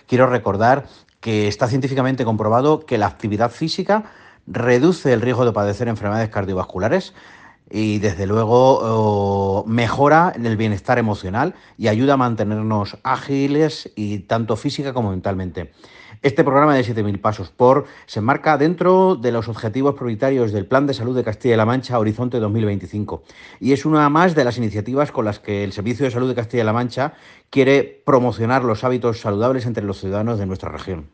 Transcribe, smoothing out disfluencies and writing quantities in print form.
quiero recordar que está científicamente comprobado que la actividad física reduce el riesgo de padecer enfermedades cardiovasculares y desde luego mejora el bienestar emocional y ayuda a mantenernos ágiles y tanto física como mentalmente. Este programa de 7.000 pasos por se enmarca dentro de los objetivos prioritarios del Plan de Salud de Castilla-La Mancha Horizonte 2025 y es una más de las iniciativas con las que el Servicio de Salud de Castilla-La Mancha quiere promocionar los hábitos saludables entre los ciudadanos de nuestra región.